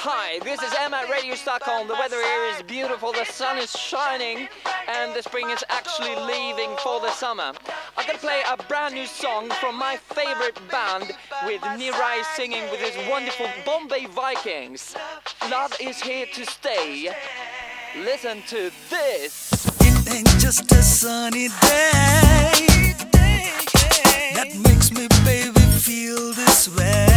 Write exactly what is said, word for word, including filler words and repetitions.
Hi, this is Emma at Radio Stockholm. The weather here is beautiful, the sun is shining, and the spring is actually leaving for the summer. I'm gonna play a brand new song from my favorite band with Nirai singing with his wonderful Bombay Vikings. Love is here to stay. Listen to this. It ain't just a sunny day that makes me, baby, feel this way.